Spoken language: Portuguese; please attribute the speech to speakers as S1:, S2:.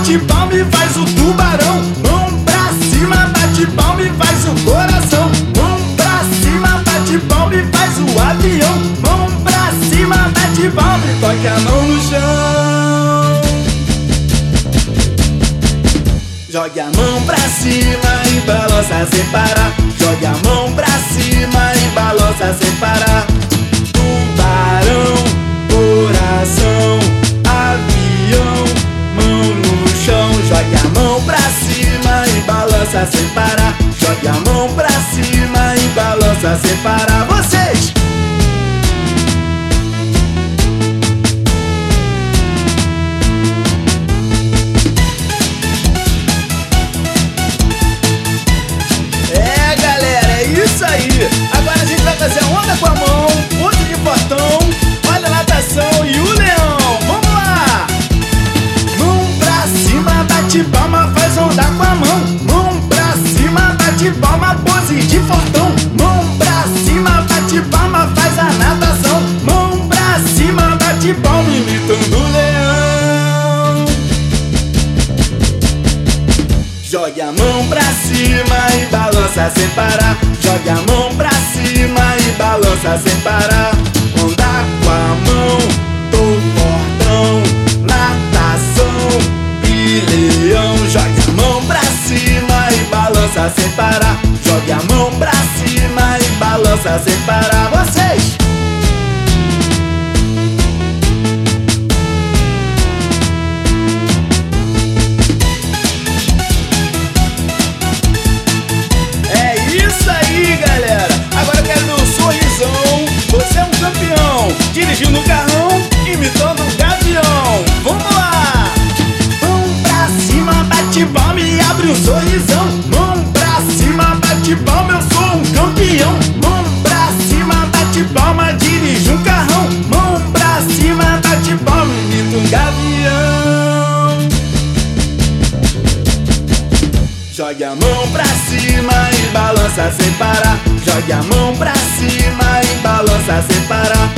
S1: bate palma e faz o tubarão. Mão pra cima, bate palma e faz o coração. Mão pra cima, bate palma e faz o avião. Mão pra cima, bate palma e toca a mão no chão. Jogue a mão pra cima e balança sem parar. Jogue a mão pra cima e balança sem parar. Tubarão, coração, avião, mão no chão. Jogue a mão pra cima e balança sem parar. Jogue a mão pra cima e balança sem parar. Vocês! Agora a gente vai fazer a onda com a mão, outro de portão, olha a natação e o leão. Vamos lá! Mão pra cima, bate palma, faz onda com a mão. Mão pra cima, bate palma, pose de fortão. Mão pra cima, bate palma, faz a natação. Mão pra cima, bate palma, imitando o leão. Jogue a mão pra cima e balança sem parar. Jogue a mão pra cima e balança sem parar. Onda com a mão, tô fortão, natação e leão. Jogue a mão pra cima e balança sem parar. Jogue a mão pra cima e balança sem parar. Vocês! Dirigindo o carrão, imitando o gavião. Vamos lá! Mão pra cima, bate palma e abre um sorrisão. Mão pra cima, bate palma, eu sou um campeão. Mão pra cima, bate palma, dirige um carrão. Mão pra cima, bate palma, imita um gavião. Jogue a mão pra cima e balança sem parar. Jogue a mão pra cima e balança sem parar.